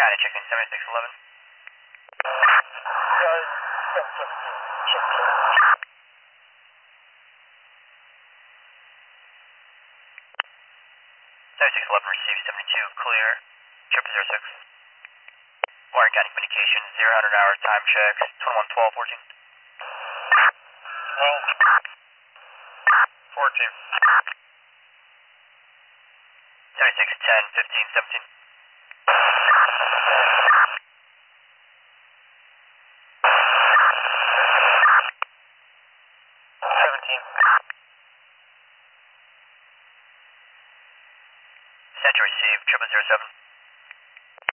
County, chicken 7611. Guys, 717, check, check. 7611 received 72, clear. Trip 06. Warren County Communications, 0 hour time checks, 2112 14. 14. 7610 15 17. 17. Central received, 0007.